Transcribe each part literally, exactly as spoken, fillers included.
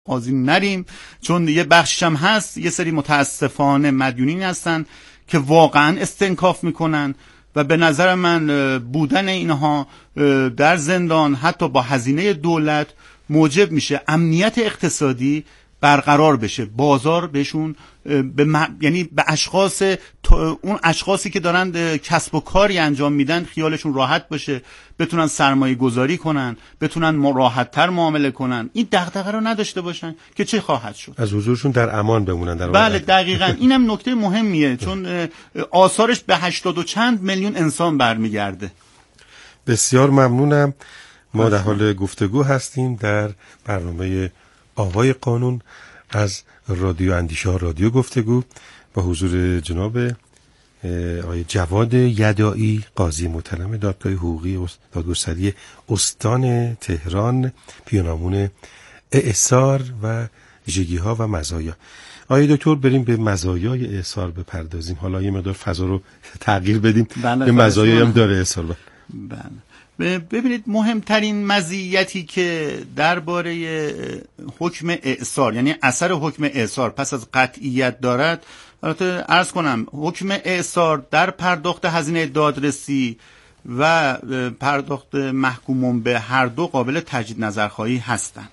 قاضی نریم، چون یه بخشش هم هست یه سری متاسفانه مدیونین هستن که واقعا استنکاف میکنن و به نظر من بودن اینها در زندان حتی با هزینه دولت موجب میشه امنیت اقتصادی برقرار بشه، بازار بهشون به م... یعنی به اشخاص اون اشخاصی که دارن کسب و کاری انجام میدن خیالشون راحت باشه، بتونن سرمایه گذاری کنن، بتونن راحت تر معامله کنن، این دغدغه رو نداشته باشن که چه خواهد شد، از حضورشون در امان بمونن در بله دقیقاً. اینم نکته مهمیه چون آثارش به هشتاد و چند میلیون انسان برمیگرده. بسیار ممنونم. ما در حال گفتگو هستیم در برنامه آوای قانون از رادیو اندیشه ها رادیو گفتگو با حضور جناب آقای جواد یدائی، قاضی محترم دادگاه حقوقی دادگستری استان تهران، پیانامون اعصار و ویژگی ها و مزایا. آقای دکتر بریم به مزایای اعصار بپردازیم. حالا یه مقدار فضا رو تغییر بدیم. به مزایایی هم داره اعصار. بله ببینید مهمترین مزیتی که درباره حکم اعصار یعنی اثر حکم اعصار پس از قطعیت دارد، البته عرض کنم حکم اعصار در پرداخت هزینه دادرسی و پرداخت محکومون به هر دو قابل تجدید نظرخواهی هستند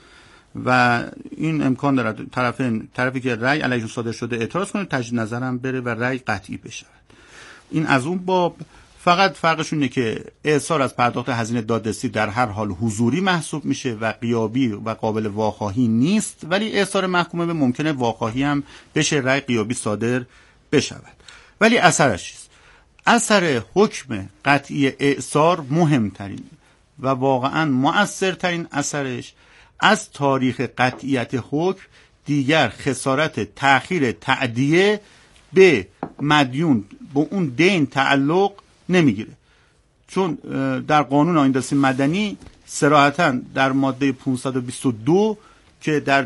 و این امکان دارد طرف طرفی که رأی علیهشون صادر شده اعتراض کنه، تجدید نظرم بره و رأی قطعی بشه. این از اون باب. فقط فرقشون اینه که اعصار از پرداخت هزینه دادرسی در هر حال حضوری محسوب میشه و غیابی و قابل واخواهی نیست، ولی اعصار محکومه به ممکنه واخواهی هم بشه، رأی غیابی صادر بشود. ولی اثرش چیست؟ اثر حکم قطعی اعصار مهمترین و واقعا مؤثرترین اثرش از تاریخ قطعیت حکم دیگر خسارت تأخیر تأدیه به مدیون به اون دین تعلق نمیگیره، چون در قانون آیین دادرسی مدنی صراحتاً در ماده پانصد و بیست و دو که در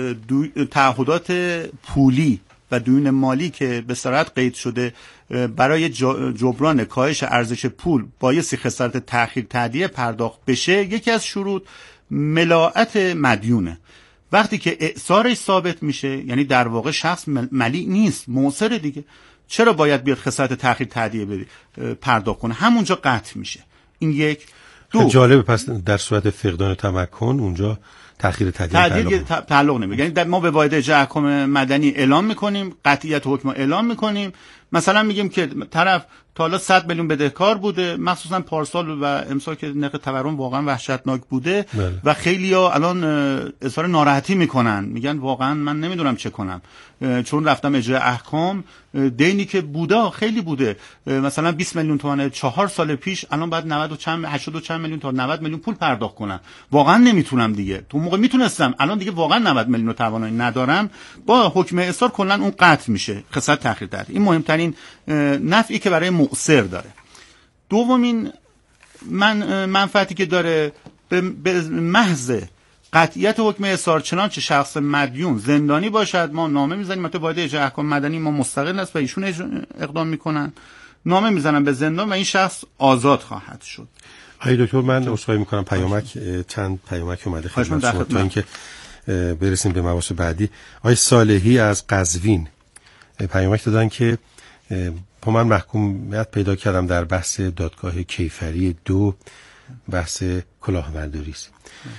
تعهدات پولی و دیون مالی که به صراحت قید شده برای جبران کاهش ارزش پول بایستی خسارت تأخیر تأدیه پرداخت بشه، یکی از شروط ملاءت مدیونه. وقتی که اعصارش ثابت میشه یعنی در واقع شخص ملیع نیست، معصر دیگه، چرا باید بیاد خسارت تأخیر تأدیه بدی پرداخت کنه؟ همونجا قطع میشه. این یک. دو جالبه پس در صورت فقدان تمکن اونجا تأخیر تأدیه تعلق نمیگیره. یعنی ما به واحد اجرای احکام مدنی اعلام میکنیم، قطعیت حکم اعلام میکنیم، مثلا میگیم که طرف تا حالا صد میلیون بدهکار بوده، مخصوصا پارسال و امسال که نرخ تورم واقعا وحشتناک بوده بله. و خیلیا الان اظهار ناراحتی میکنن، میگن واقعا من نمیدونم چه کنم چون رفتم اجرای احکام، دینی که بوده خیلی بوده، مثلا بیست میلیون تومان چهار سال پیش الان بعد نود و چند هشتاد و چند میلیون تا نود میلیون پول پرداخت کنم، واقعا نمیتونم دیگه، تو موقع میتونستم الان دیگه واقعا نود میلیون رو توانایی ندارم. با حکم اعصار کلا اون قطع میشه، خسارت تأخیر تأدیه. این مهمترین نفعی که برای مؤثر داره. دومین من منفعتی که داره به محض قطعیت حکم اعصار، چنانچه شخص مدیون زندانی باشد ما نامه میزنیم، البته واحد اجرای احکام مدنی ما مستقل است و ایشون اقدام میکنن، نامه میزنن به زندان و این شخص آزاد خواهد شد. آقای دکتر من عذرخواهی میکنم، پیامک چند پیامک اومده خدمت شما تا اینکه برسیم به مباحث بعدی. آقای صالحی از قزوین پیامک دادن که با من محکومیت پیدا کردم در بحث دادگاه کیفری دو، بحث کلاهبرداری است.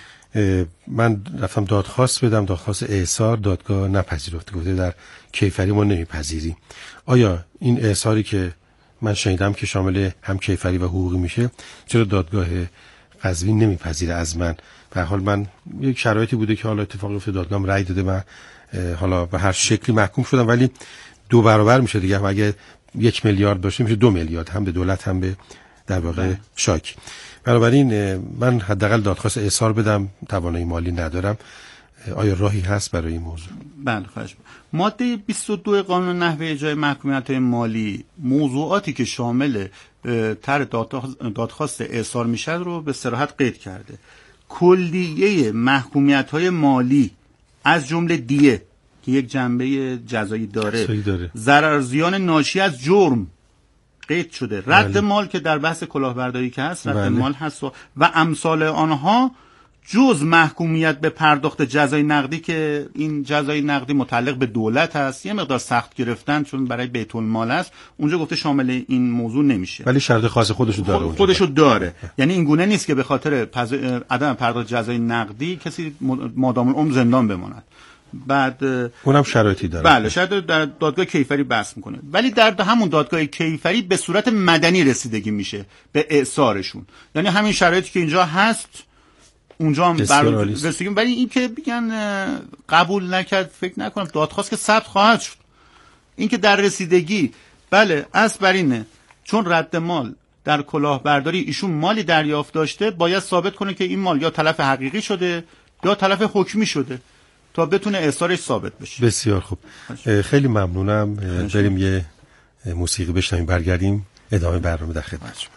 من رفتم دادخواست بدم، دادخواست اعصار، دادگاه نپذیرفت، گفته در کیفری ما نمیپذیری. آیا این اعصاری که من شنیدم که شامل هم کیفری و حقوقی میشه، چرا دادگاه قزوین نمیپذیره از من؟ به هر حال من یک شرایطی بوده که حالا اتفاقی افتاد، دادگاهم رأی داده و حالا به هر شکلی محکوم شدم، ولی دو برابر میشه دیگه. اگه یک میلیارد باشه میشه دو میلیارد، هم به دولت هم به در واقع شاکی. بنابراین من حداقل دادخواست اعصار بدم، توانایی مالی ندارم. آیا راهی هست برای این موضوع؟ بله خواهش. ماده بیست و دو قانون نحوه اجرای محکومیت‌های مالی موضوعاتی که شامل طرح دادخواست اعصار میشه رو به صراحت قید کرده. کلیه محکومیت‌های مالی از جمله دیه که یک جنبه جزایی داره، داره. ضرر زیان ناشی از جرم قید شده، رد بله. مال که در بحث کلاهبرداری که هست رد بله. مال هست و, و امثال آنها جز محکومیت به پرداخت جزای نقدی که این جزای نقدی متعلق به دولت هست، یه مقدار سخت گرفتن چون برای بیت المال است، اونجا گفته شامل این موضوع نمیشه، ولی شرط خاص خودشو داره. خود خودشو داره. یعنی این گونه نیست که به خاطر پز... عدم پرداخت جزای نقدی کسی مادام العمر زندان بماند. بعد اونم شرایطی داره. بله، شاید در دادگاه کیفری بحث میکنه، ولی در همون دادگاه کیفری به صورت مدنی رسیدگی میشه به اعصارشون. یعنی همین شرایطی که اینجا هست اونجا هم رسیدگی. ولی این که بگن قبول نکرد، فکر نکنم دادخواست که ثبت خواهد شد. این که در رسیدگی بله اصل بر اینه چون رد مال در کلاهبرداری ایشون مالی دریافت داشته، باید ثابت کنه که این مال یا تلف حقیقی شده یا تلف حکمی شده تا بتونه اعصارش ثابت بشه. بسیار خوب، خیلی ممنونم. بریم یه موسیقی بشنویم، برگردیم ادامه برنامه در خدمت شما.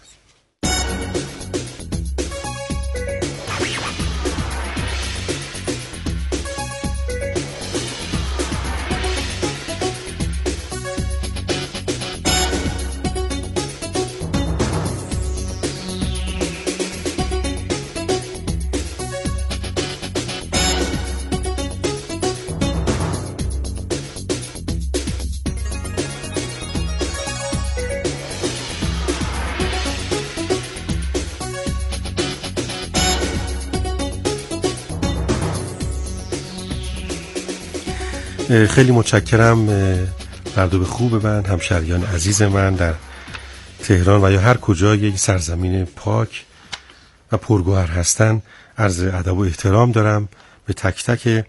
خیلی متشکرم مردم خوب من، همشهریان عزیز من در تهران و یا هر کجا یک سرزمین پاک و پرگوهر هستن. عرض ادب و احترام دارم به تک تک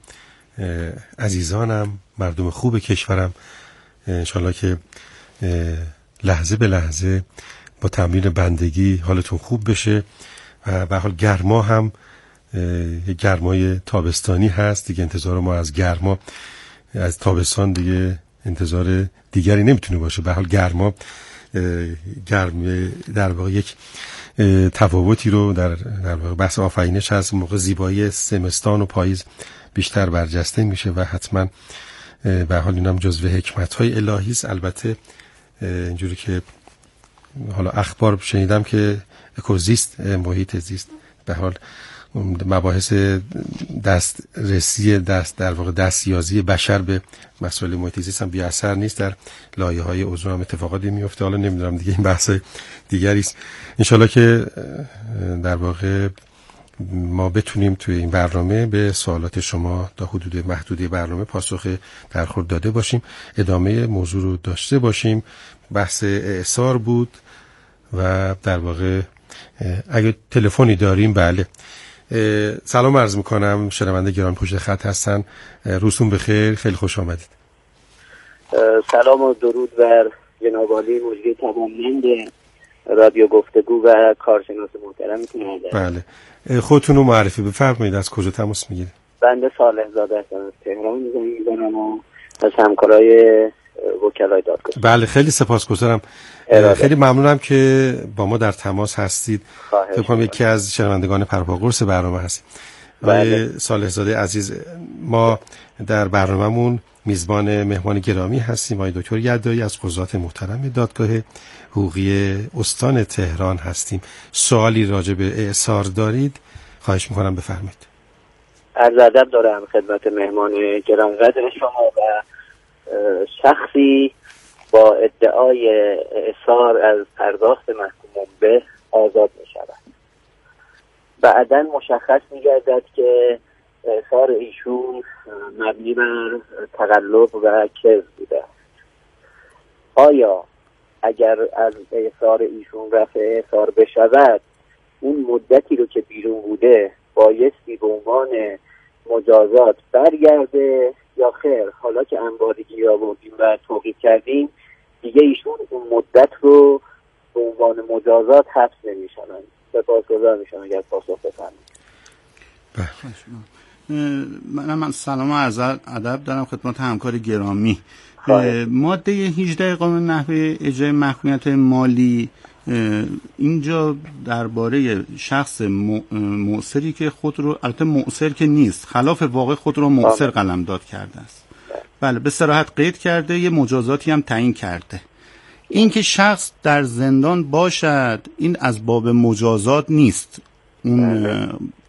عزیزانم، مردم خوب کشورم. انشالله که لحظه به لحظه با تمرین بندگی حالتون خوب بشه و به حال گرما هم یک گرمای تابستانی هست دیگه. انتظار ما از گرما از تابستان دیگه انتظار دیگری نمیتونه باشه. به حال گرما گرم در واقع یک تفاوتی رو در در واقع بحث آفرینش هست. موقع زیبایی زمستان و پاییز بیشتر برجسته میشه و حتما به حال اینم جزو حکمت‌های الهی است. البته اینجوری که حالا اخبار شنیدم که اکوزیست، محیط زیست، به حال مباحث دسترسی دست در واقع دستیازی بشر به مسائل محیط زیست هم بی اثر نیست. در لایه‌های اوزون هم اتفاقاتی میفته. حالا نمیدونم دیگه، این بحث دیگری است. انشالله که در واقع ما بتونیم توی این برنامه به سوالات شما تا حدود محدوده برنامه پاسخ درخورد داده باشیم. ادامه موضوع رو داشته باشیم. بحث اعصار بود و در واقع اگه تلفنی داریم. بله، سلام عرض میکنم، شنونده گرامی پشت خط هستن. روزتون بخیر، خیلی خوش آمدید. سلام و درود بر جناب عالی مجری توانمند رادیو گفتگو و کارشناس محترمتون. بله، خودتون رو معرفی بفرمایید، از کجا تماس میگیرید؟ بنده صالح زاده هستم، از تهران زنگ میزنم و از همکارای وکلای دادگاه. بله، خیلی سپاسگزارم. خیلی ممنونم که با ما در تماس هستید. فکر کنم یکی از شنوندگان پرپاقرص برنامه هستید. آقای صالح زاده عزیز، ما در برنامه‌مون میزبان مهمان گرامی هستیم. آقای دکتر یدایی از قضات محترم دادگاه حقوقی استان تهران هستیم. سوالی راجع به اعصار دارید؟ خواهش میکنم بفرمایید. عرض ادب دارم خدمت مهمان گرانقدر شما و شخصی با ادعای اعصار از پرداخت محکوم به آزاد می شود. بعداً مشخص می گردد که اعصار ایشون مبنی بر تقلب و کذب بوده. آیا اگر از اعصار ایشون رفع اعصار بشود، اون مدتی رو که بیرون بوده بایستی به عنوان مجازات برگرده یا خیر؟ حالا که انبارگی را بردیم و توقیف کردیم دیگه ایشون اون مدت رو به عنوان مجازات حبس نمی‌شوند. سپاسگزار میشم اگر پاسخ بفرمایید. من من سلام و عرض ادب دارم خدمت همکار گرامی. ماده هجده قانون نحوه اجرای محکومیت مالی اینجا درباره شخص مؤثری که خود رو، البته مؤثر که نیست، خلاف واقع خود رو مؤثر قلمداد کرده است. بله، به صراحت قید کرده، یه مجازاتی هم تعیین کرده. این که شخص در زندان باشد این از باب مجازات نیست. اون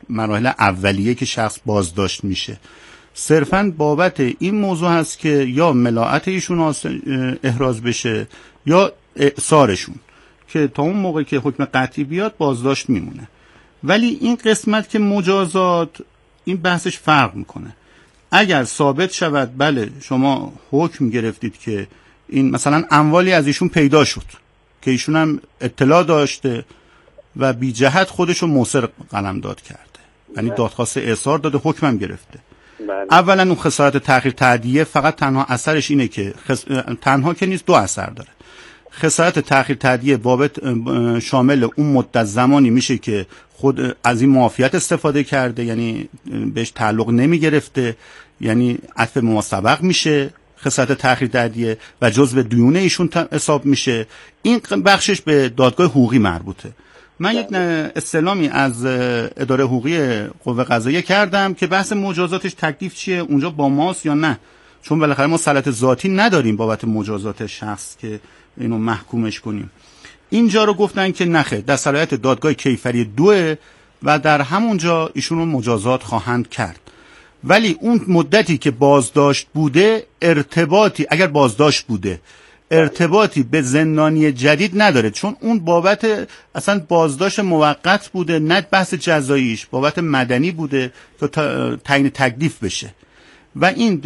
مراحل اولیه که شخص بازداشت میشه. صرفاً بابت این موضوع هست که یا ملاعت ایشون احراز بشه یا اعصارشون، که تا اون موقع که حکم قطعی بیاد بازداشت میمونه. ولی این قسمت که مجازات، این بحثش فرق میکنه. اگر ثابت شود بله شما حکم گرفتید که این مثلا اموالی از ایشون پیدا شد که ایشون هم اطلاع داشته و بی جهت خودشو مصر قلمداد کرده، یعنی دادخواست اعصار داده، حکمم گرفته. بله. اولا اون خسارت تأخیر تأدیه فقط تنها اثرش اینه که خس... تنها که نیست، دو اثر داره. خسارت تأخیر تأدیه بابت شامل اون مدت زمانی میشه که خود از این معافیت استفاده کرده، یعنی بهش تعلق نمی گرفته، یعنی عطف ماسبق میشه خسارت تأخیر تأدیه و جزء دیون ایشون حساب میشه. این بخشش به دادگاه حقوقی مربوطه. من یک استعلامی از اداره حقوقی قوه قضاییه کردم که بحث مجازاتش تکلیف چیه، اونجا با ماست یا نه، چون بالاخره ما سلطه ذاتی نداریم بابت مجازات شخص که اینو محکومش کنیم. اینجا رو گفتن که نخه، در صلاحیت دادگاه کیفری دوه و در همونجا ایشون رو مجازات خواهند کرد. ولی اون مدتی که بازداشت بوده ارتباطی، اگر بازداشت بوده ارتباطی به زندانی جدید نداره، چون اون بابت اصلا بازداشت موقت بوده، نه بحث جزاییش بابت مدنی بوده که تعیین تکلیف بشه و این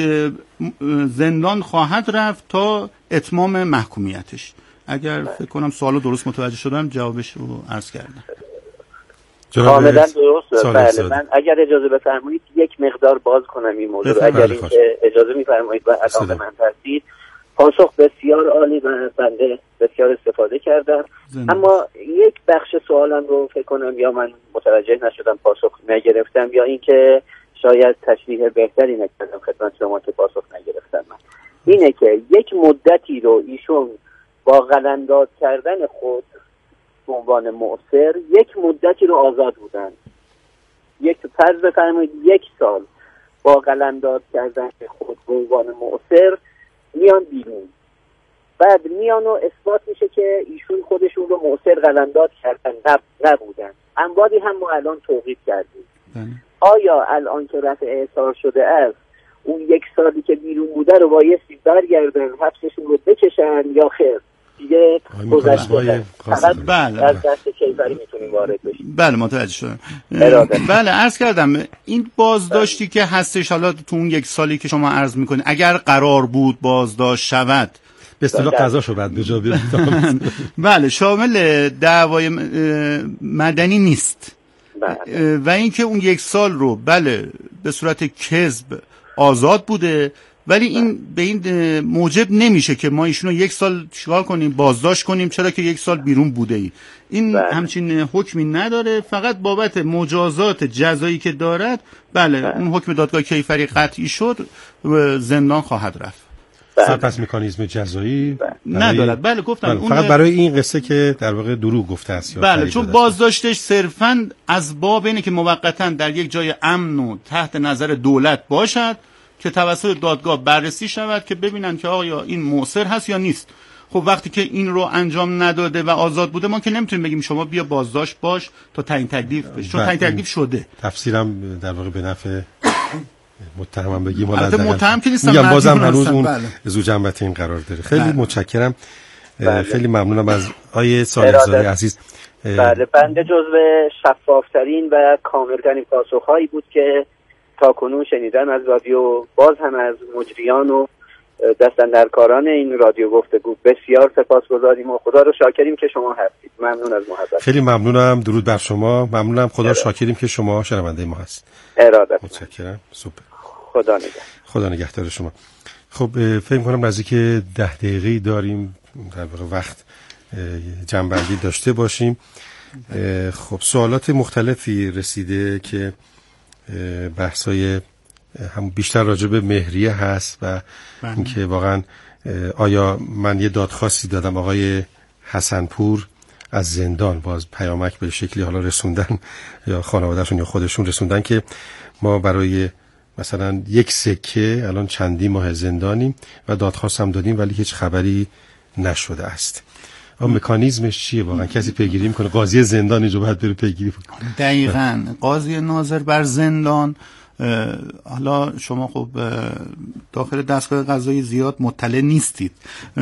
زندان خواهد رفت تا اتمام محکومیتش. اگر فکر کنم سوالو درست متوجه شدم جوابش رو عرض کردم. کاملا درست. بله، من اگر اجازه بفرمایید یک مقدار باز کنم این موضوع، اگر این اجازه میفرمایید و علاقه من هستید. پاسخ بسیار عالی و بنده بسیار استفاده کردم، اما یک بخش سوالم رو فکر کنم یا من متوجه نشدم پاسخ نگرفتم، یا اینکه شاید تشریح بهتری نکردم خدمت شما که پاسخ نگرفتم. من اینه که یک مدتی رو ایشون با قلمداد کردن خود به عنوان مؤثر یک مدتی رو آزاد بودن. یک فرض بفرمایید یک سال با قلمداد کردن خود به عنوان مؤثر میان بیرون، بعد میان و اثبات میشه که ایشون خودشون رو مؤثر قلمداد کردن نبودن. اموالی هم ما الان توقیف کردیم. آیا الان که رفع اعصار شده است اون یک سالی که بیرون بوده رو بایستی برگردن حبسشون رو بکشن یا خیر دیگه گذشته؟ فقط بله از دست کیفری میتونیم وارد بشیم. بله متوجه شدم. بله عرض کردم این بازداشتی بله. که هستش حالا تو اون یک سالی که شما عرض میکنید اگر قرار بود بازداشت شود به اصطلاح قضاشو بعد به جا بیارید. بله شامل دعوای مدنی نیست. بله. و اینکه اون یک سال رو بله به صورت کذب آزاد بوده، ولی این به این موجب نمیشه که ما ایشونو یک سال چیکار کنیم بازداشت کنیم چرا که یک سال بیرون بوده ای. این بله. همچین حکمی نداره، فقط بابت مجازات جزایی که دارد بله, بله. اون حکم دادگاه کیفری قطعی شد و زندان خواهد رفت. بله. پس مکانیزم جزایی بله. ندارد. بله گفتم بله. فقط برای این قصه که در واقع دروغ گفته است. بله چون بازداشتش صرفاً از باب اینه که موقتاً در یک جای امن و تحت نظر دولت باشد که توسط دادگاه بررسی شود که ببینن که آیا این مؤثر هست یا نیست. خب وقتی که این رو انجام نداده و آزاد بوده ما که نمیتونیم بگیم شما بیا بازداشت باش تا تعیین تکلیف بشه، چون تعیین تکلیف شده. تفسیرم در واقع به نفع متهم بگیم ولی البته متهم که نیستم، میگم بازم هنوز اون زو جنبت این قرار داره. خیلی بله. متشکرم. بله. خیلی ممنونم از آیه صالح‌زاده عزیز. بله بنده جزو شفافترین و کاملترین پاسخهایی بود که تاکنون شنیدن از رادیو، باز هم از مجریان و دستاندرکاران این رادیو گفتگو. بسیار سپاسگزاریم و خدا رو شاکریم که شما هستید. ممنون از محبت. خیلی ممنونم. درود بر شما. ممنونم. خدا رو شاکریم که شما شنونده ما هست. ارادت. متشکرم. سوپر. خدا نگهدار. خدا نگهدار شما. خب فکر کنم نزدیک ده دقیقه داریم در واقع وقت جنبندی داشته باشیم. خب سوالات مختلفی رسیده که بحثای هم بیشتر راجع به مهریه هست و اینکه واقعا آیا من یه دادخواستی دادم آقای حسنپور از زندان، باز پیامک به شکلی حالا رسوندن یا خانوادهشون یا خودشون رسوندن که ما برای مثلا یک سکه الان چندی ماه زندانیم و دادخواست هم دادیم ولی هیچ خبری نشده است. اما مکانیزمش چیه واقعا؟ کسی پیگیری میکنه؟ قاضی زندان اینجا باید بره پیگیری کنه؟ دقیقاً قاضی ناظر بر زندان. حالا شما خب داخل دستگاه قضایی زیاد مطلع نیستید،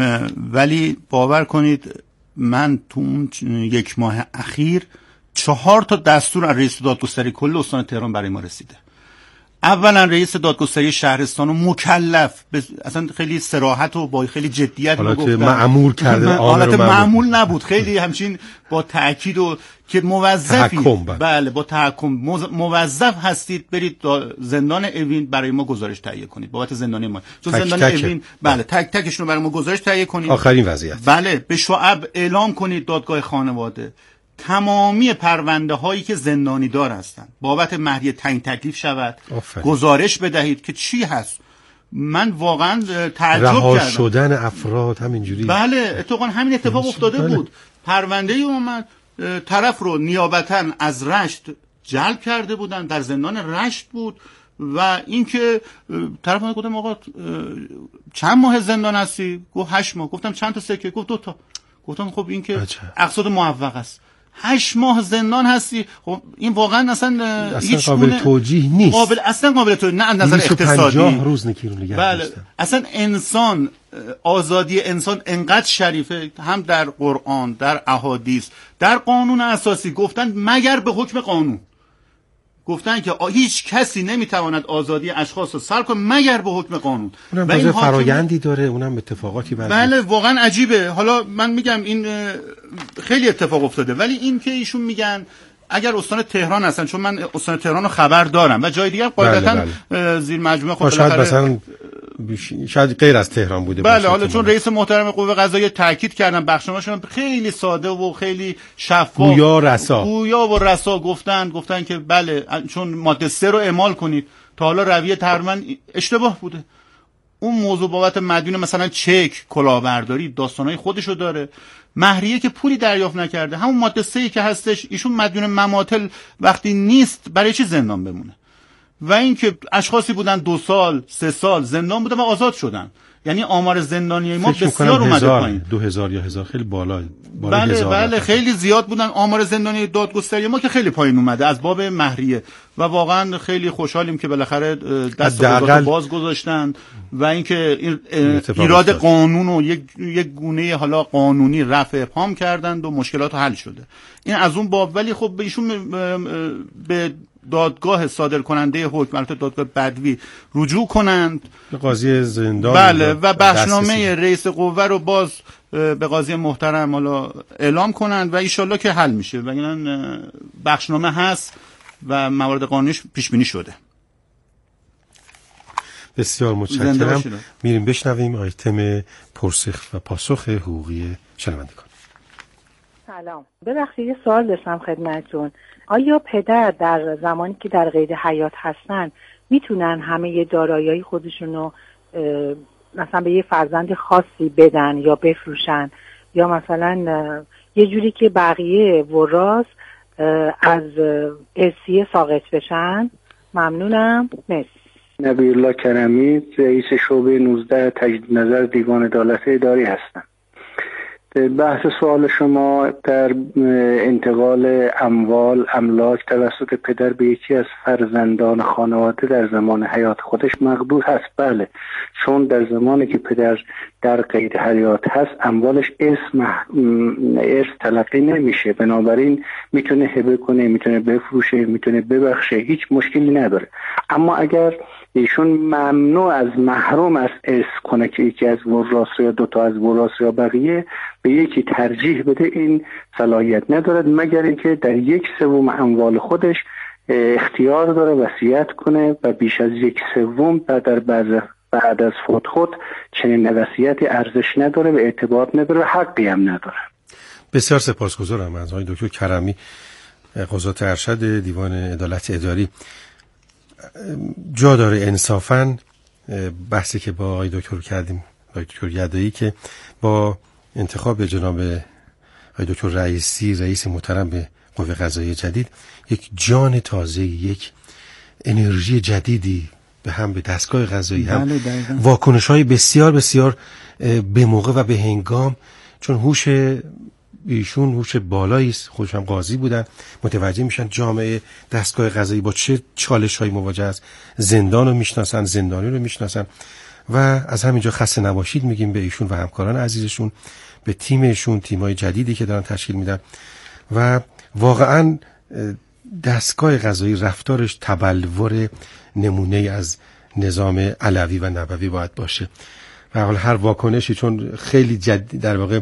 ولی باور کنید من تو اون یک ماه اخیر چهار تا دستور از رئیس دادگستری کل استان تهران برای ما رسیده. اولا رئیس دادگستری شهرستان رو مکلف اصلا خیلی صراحت و با خیلی جدیت حالت معمول کرده، حالت معمول نبود، خیلی همچین با تاکید و که موظفی بله با تحکم موظف هستید برید زندان اوین برای ما گزارش تهیه کنید بابت زندان ما، چون زندان تک اوین بله تک تکشون رو برای ما گزارش تهیه کنید. آخرین وضعیت بله به شعب اعلام کنید، دادگاه خانواده تمامی پرونده هایی که زندانی دار هستند بابت مهریه تعیین تکلیف شود، آفرین. گزارش بدهید که چی هست. من واقعا تعجب رها کردم شدن افراد همینجوری. بله اتفاقا همین اتفاق افتاده بله. بود. پرونده ای اومد طرف رو نیابتا از رشت جلب کرده بودن، در زندان رشت بود و اینکه طرف من گفتم آقا چند ماه زندان هستی؟ گفت هشت ماه. گفتم چند تا سکه؟ گفت دو تا. گفتم خب این که اقصاد موفق است. هشت ماه زندان هستی. خب این واقعا اصلا, اصلا هیچ قابل توجیه نیست. قابل اصلا قابل توجیه نه از نظر اقتصادی. پنجاه روز نگیرون نگه بله داشتن. اصلا انسان آزادی انسان انقدر شریفه، هم در قرآن، در احادیث، در قانون اساسی گفتن مگر به حکم قانون. گفتن که هیچ کسی نمیتواند آزادی اشخاص رو سلب کنه مگر به حکم قانون. اونم و این فرایندی داره، اونم اتفاقاتی بعد. بله واقعا عجیبه. حالا من میگم این خیلی اتفاق افتاده، ولی این که ایشون میگن اگر استان تهران هستن، چون من استان تهران رو خبر دارم و جای دیگر قاعدتا بله بله. زیر مجموعه خود شاید مثلا شاید غیر از تهران بوده بله حالا چون رئیس محترم قوه قضاییه تاکید کردن بخشنامه‌شون خیلی ساده و خیلی شفاف گویا رسا گویا و رسا گفتن گفتن که بله چون ماده سه رو اعمال کنید. تا حالا رویه تقریبا اشتباه بوده. اون موضوع بابت مدیون مثلا چک، کلاهبرداری داستانای خودشو داره. مهریه که پولی دریافت نکرده، همون ماده سه که هستش، ایشون مدیون مماطل وقتی نیست برای چی زندان بمونه؟ و اینکه اشخاصی بودن دو سال سه سال زندان بودن و آزاد شدن. یعنی آمار زندانی ما بسیار اومده پایین. دو هزار یا هزار خیلی بالا بالا بله هزار بله هزار. خیلی زیاد بودن. آمار زندانی دادگستری ما که خیلی پایین اومده از باب مهریه و واقعا خیلی خوشحالیم که بالاخره دست قضات باز گذاشتن و اینکه این ایراد قانون و یک یک گونه حالا قانونی رفع ابهام کردند و مشکلات حل شده. این از اون باب. ولی خب به ایشون به دادگاه صادر کننده حکم، البته دادگاه بدوی رجوع کنند، قاضی زندان بله و بخشنامه رئیس قوه رو باز به قاضی محترم حالا اعلام کنند و ایشالله که حل میشه. و این بخشنامه هست و موارد قانونیش پیش بینی شده. بسیار متشکرم. میریم بشنویم آیتم پرسش و پاسخ حقوقی شنوندگان. سلام، ببخشید یه سوال داشتم خدمتتون. آیا پدر در زمانی که در قید حیات هستن میتونن همه دارایی خودشونو مثلا به یه فرزند خاصی بدن یا بفروشن، یا مثلا یه جوری که بقیه وراث از ارثیه ساقط بشن؟ ممنونم. مرسی. نبی‌الله کرمی، رئیس شعبه نوزده تجدید نظر دیوان عدالت اداری هستم. بحث سوال شما در انتقال اموال املاک توسط پدر به یکی از فرزندان خانواده در زمان حیات خودش مقدور هست. بله، چون در زمانی که پدر در قید حیات هست اموالش اسم ارث تلقی نمیشه، بنابراین میتونه هبه کنه، میتونه بفروشه، میتونه ببخشه، هیچ مشکلی نداره. اما اگر ایشون ممنوع از محروم از ارث کنه که یکی از وراث یا دوتا از وراث یا بقیه به یکی ترجیح بده، این صلاحیت ندارد مگر اینکه در یک سوم اموال خودش اختیار داره وصیت کنه و بیش از یک سوم بعد بعد بعد از فوت خود چنین وصیتی ارزش نداره و اعتبار نداره و حقی هم نداره. بسیار سپاسگزارم از آقای دکتر کرمی، قضات ارشد دیوان عدالت اداری. جا داره انصافاً بحثی که با آقای دکتر کردیم، آقای دکتر یدایی، که با انتخاب جناب آقای دکتر رئیسی، رئیس محترم به قوه قضاییه جدید، یک جان تازه، یک انرژی جدیدی به هم به دستگاه قضایی هم واکنش‌های بسیار بسیار به موقع و به هنگام چون هوش ایشون هوش بالایی است، خودشون قاضی بودن، متوجه میشن جامعه دستگاه قضایی با چه چالش‌هایی مواجه است، زندان رو میشناسن، زندانی رو میشناسن و از همینجا خسته نباشید میگیم به ایشون و همکاران عزیزشون، به تیمشون، تیمای جدیدی که دارن تشکیل میدن و واقعا دستگاه قضایی رفتارش تبلور نمونه از نظام علوی و نبوی باید باشه. به حال هر واکنشی چون خیلی جدید در واقع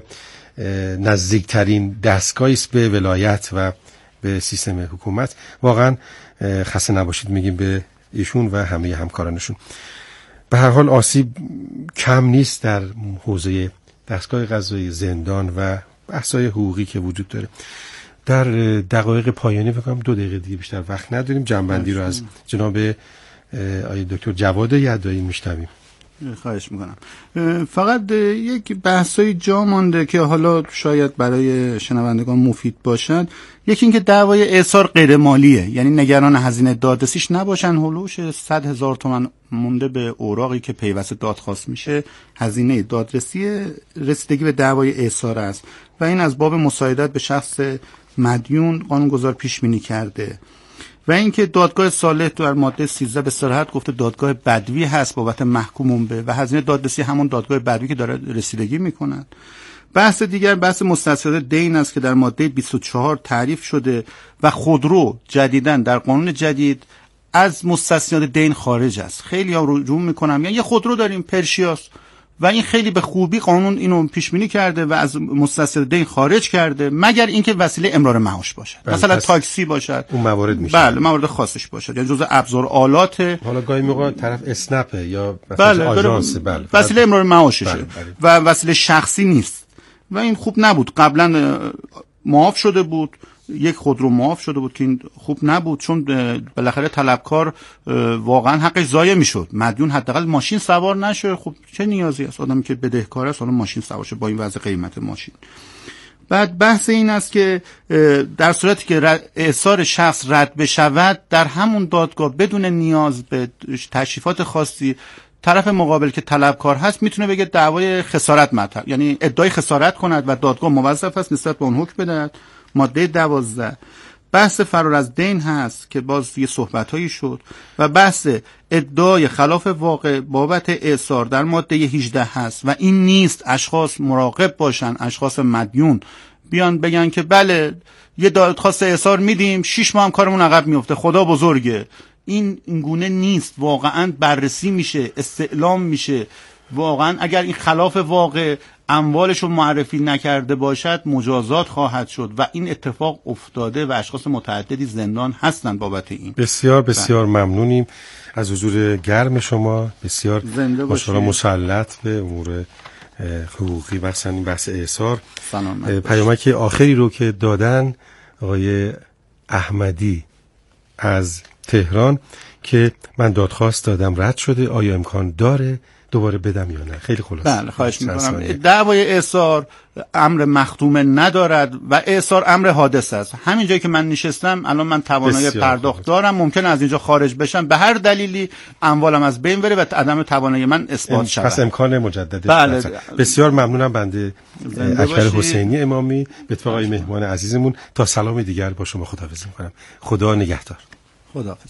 نزدیکترین دستگاهی است به ولایت و به سیستم حکومت، واقعا خسته نباشید میگیم به ایشون و همه همکارانشون. به هر حال آسیب کم نیست در حوزه دستگاه قضایی، زندان و بحث‌های حقوقی که وجود داره. در دقایق پایانی فکر کنم دو دقیقه دیگه بیشتر وقت نداریم، جنبندی رو از جناب آقای دکتر جواد یدایی میشنویم. خواهش میکنم. فقط یک بحثای جا مانده که حالا شاید برای شنوندگان مفید باشد. یکی اینکه دعوای اعصار غیر مالیه، یعنی نگران هزینه دادرسیش نباشن. هولوش صد هزار تومان مونده به اوراقی که پیوسته دادخواست میشه، هزینه دادرسی رسیدگی به دعوای اعصار است و این از باب مساعدت به شخص مدیون قانونگذار پیش بینی کرده. و اینکه دادگاه صالح در ماده سیزده به صراحت گفته دادگاه بدوی هست بابت محکومون به و هزینه دادرسی همون دادگاه بدوی که داره رسیدگی میکنند. بحث دیگر بحث مستثنیات دین است که در ماده بیست و چهار تعریف شده و خودرو جدیداً در قانون جدید از مستثنیات دین خارج است. خیلی ها رجوع میکنم، یعنی یه خودرو داریم پرشیاس و این خیلی به خوبی قانون اینو پیش بینی کرده و از مستثنیات دین خارج کرده، مگر اینکه وسیله امرار معاش باشد، مثلا تاکسی باشد، اون موارد میشه. بله، موارد خاصش باشد، یعنی جزء ابزار آلات. حالا گاهی موقع طرف اسنپ یا مثلا آژانس، بله، وسیله امرار معاششه، بله، بله. و وسیله شخصی نیست و این خوب نبود. قبلا معاف شده بود، یک خودرو معاف شده بود که این خوب نبود، چون بالاخره طلبکار واقعا حقش ضایع میشد. مدیون حداقل ماشین سوار نشه. خب چه نیازی است آدمی که بدهکار است حالا ماشین سوار شه با این وضع قیمت ماشین؟ بعد بحث این است که در صورتی که اعصار شخص رد بشود در همون دادگاه بدون نیاز به تشریفات خاصی، طرف مقابل که طلبکار هست میتونه بگه دعوای خسارت مطرح، یعنی ادعای خسارت کند و دادگاه موظف است نسبت به اون حکم بدهد. ماده دوازده بحث فرار از دین هست که باز یه صحبتایی شد و بحث ادعای خلاف واقع بابت اعصار در ماده هجده هست و این نیست. اشخاص مراقب باشن، اشخاص مدیون بیان بگن که بله یه دادخواست اعصار میدیم، شش ماه هم کارمون عقب میفته، خدا بزرگه. این اینگونه نیست، واقعا بررسی میشه، استعلام میشه. واقعا اگر این خلاف واقع اموالش رو معرفی نکرده باشد مجازات خواهد شد و این اتفاق افتاده و اشخاص متعددی زندان هستند بابت این. بسیار بسیار ممنونیم از حضور گرم شما، بسیار ماشاءالله مسلط به امور حقوقی و این بحث اعصار. پیامک آخری رو که دادن آقای احمدی از تهران که من دادخواست دادم رد شده، آیا امکان داره دوباره بدم یا نه؟ خیلی خلاص. بله خواهش میکنم. دعوای اعصار امر مختومه ندارد و اعصار امر حادث است. همین جایی که من نشستم الان من توانایی پرداخت دارم، ممکن از اینجا خارج بشم به هر دلیلی، اموالم از بین بره و عدم توانایی من اثبات شود. پس امکان مجدد. بله. بسیار ممنونم بنده اکبر حسینی امامی به اتفاق مهمان عزیزمون. تا سلام دیگر با شما خداحافظی میکنم. خدا نگهدار. خداحافظ.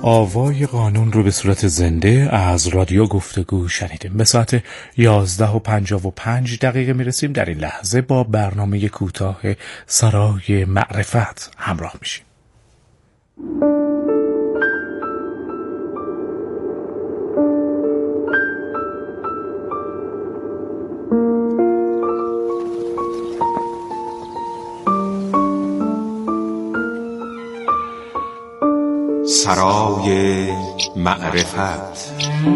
آوای قانون رو به صورت زنده از رادیو گفتگو شنیدیم. به ساعت یازده و پنجاه و پنج دقیقه میرسیم. در این لحظه با برنامه کوتاه سرای معرفت همراه میشیم. سرای معرفت.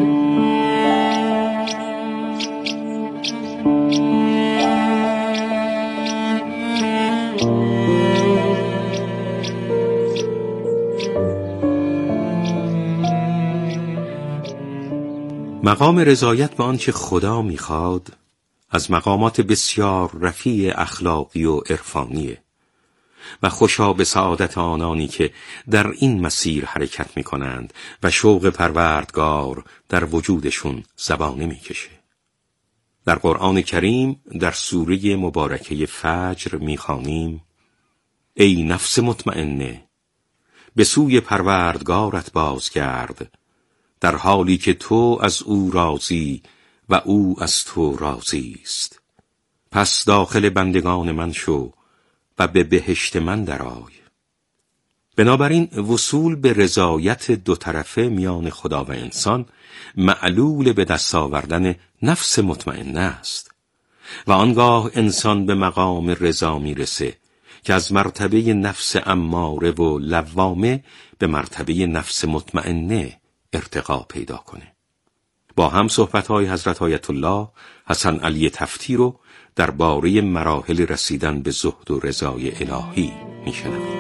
مقام رضایت به آنچه خدا میخواد از مقامات بسیار رفیع اخلاقی و عرفانیه و خوشا به سعادت آنانی که در این مسیر حرکت می کنند و شوق پروردگار در وجودشون زبانه می کشه. در قرآن کریم در سوره مبارکه فجر می خوانیم: ای نفس مطمئنه، به سوی پروردگارت بازگرد، در حالی که تو از او راضی و او از تو راضی است. پس داخل بندگان من شو و به بهشت من درآی. بنابراین وصول به رضایت دو طرفه میان خدا و انسان معلول به دست آوردن نفس مطمئنه است و آنگاه انسان به مقام رضا میرسه که از مرتبه نفس اماره و لوامه به مرتبه نفس مطمئنه ارتقا پیدا کنه. با هم صحبت‌های حضرت آیت الله حسن علی تفتی رو درباره مراحل رسیدن به زهد و رضای الهی میشنویم.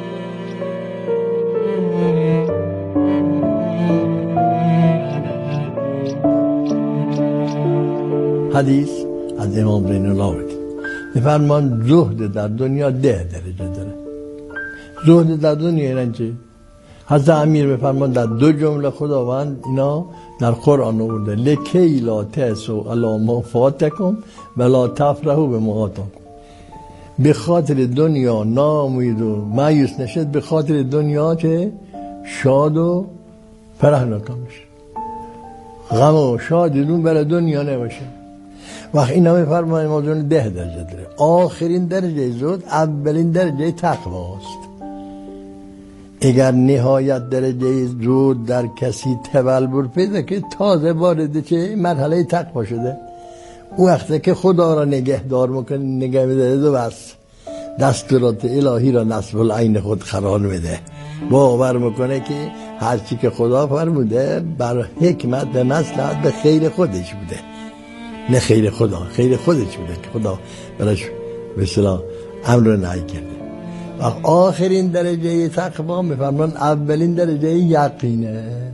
حدیث از امام زین العابدین میفرمان زهد در دنیا ده درجه داره. زهد در دنیا یعنی چه؟ حضرت امیر میفرمان در دو جمله خداوند اینا در قرآن آورده: لکی لا تأسوا علی ما فاتکم ولا تفرحوا بما آتاکم. به خاطر دنیا ناامید و مایوس نشید، به خاطر دنیا که شاد و فرح نکنید، غم و شادی دون برای دنیا نباشه. وقت اینا میفرمان موضوع ده درجه داره. آخرین درجه زهد اولین درجه تقوا است. اگر نهایت درجه زهد در کسی تولد پیدا که تازه وارد چه مرحله تقوا شده، او وقتی که خدا را نگهدار میکنه، نگه میداره و بس دستورات الهی را نصب العین خود قرار میده، باور میکنه که هر چی که خدا فرموده بر حکمت و مصلحت به خیر خودش بوده، نه خیر خدا، خیر خودش بوده که خدا براش به اصطلاح امر و نهی کرده. و آخرین درجه تقوا میفرمان اولین درجه یقینه.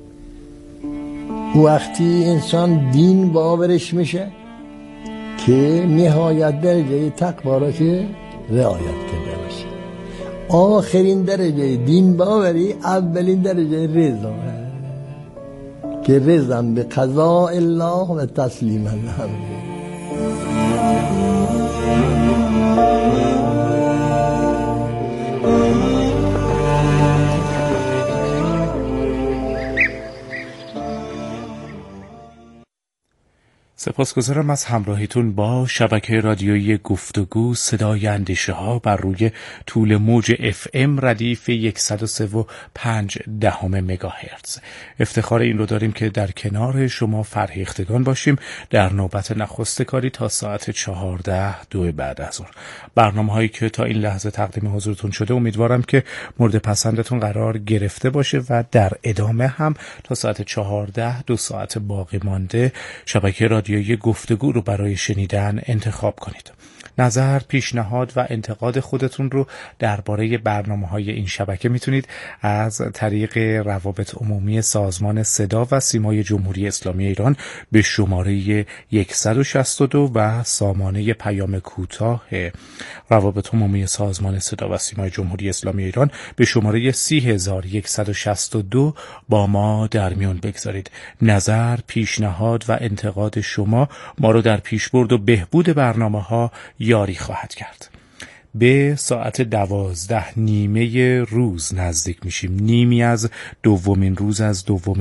وقتی انسان دین باورش میشه که نهایت درجه تقوا را که رعایت کرده باشه. آخرین درجه دین باوری اولین درجه رضا که رضا به قضاء الله و تسلیم الله. سپاسگزارم از همراهیتون با شبکه رادیویی گفتگو صدای اندیشه ها بر روی طول موج اف ام ردیف صد و سه و پنج دهم مگاهرتز. افتخار این رو داریم که در کنار شما فرهیختگان باشیم در نوبت نخست کاری تا ساعت چهارده دو بعد از ظهر. برنامه هایی که تا این لحظه تقدیم حضورتون شده امیدوارم که مورد پسندتون قرار گرفته باشه و در ادامه هم تا ساعت چهارده دو ساعت باقی مانده شبکه رادیو یه گفتگو رو برای شنیدن انتخاب کنید. نظر، پیشنهاد و انتقاد خودتون رو درباره برنامه‌های این شبکه میتونید از طریق روابط عمومی سازمان صدا و سیمای جمهوری اسلامی ایران به شماره صد و شصت و دو و سامانه پیام کوتاه روابط عمومی سازمان صدا و سیمای جمهوری اسلامی ایران به شماره سی هزار و صد و شصت و دو با ما در میون بگذارید. نظر، پیشنهاد و انتقاد شما ما رو در پیشبرد و بهبود برنامه‌ها یاری خواهد کرد. به ساعت دوازده نیمه روز نزدیک میشیم. نیمی از دومین روز از دومین